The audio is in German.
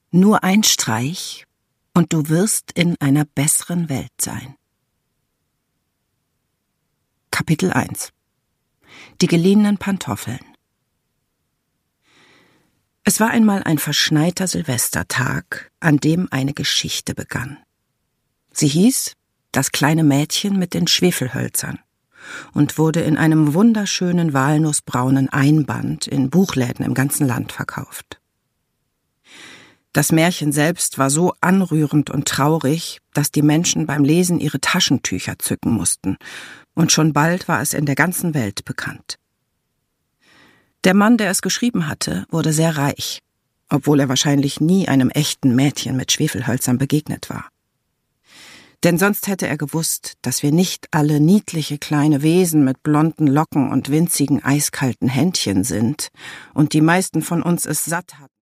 Nur ein Streich und du wirst in einer besseren Welt sein. Kapitel 1 Die geliehenen Pantoffeln. Es war einmal ein verschneiter Silvestertag, an dem eine Geschichte begann. Sie hieß »Das kleine Mädchen mit den Schwefelhölzern« und wurde in einem wunderschönen walnussbraunen Einband in Buchläden im ganzen Land verkauft. Das Märchen selbst war so anrührend und traurig, dass die Menschen beim Lesen ihre Taschentücher zücken mussten, und schon bald war es in der ganzen Welt bekannt. Der Mann, der es geschrieben hatte, wurde sehr reich, obwohl er wahrscheinlich nie einem echten Mädchen mit Schwefelhölzern begegnet war. Denn sonst hätte er gewusst, dass wir nicht alle niedliche kleine Wesen mit blonden Locken und winzigen eiskalten Händchen sind und die meisten von uns es satt hatten,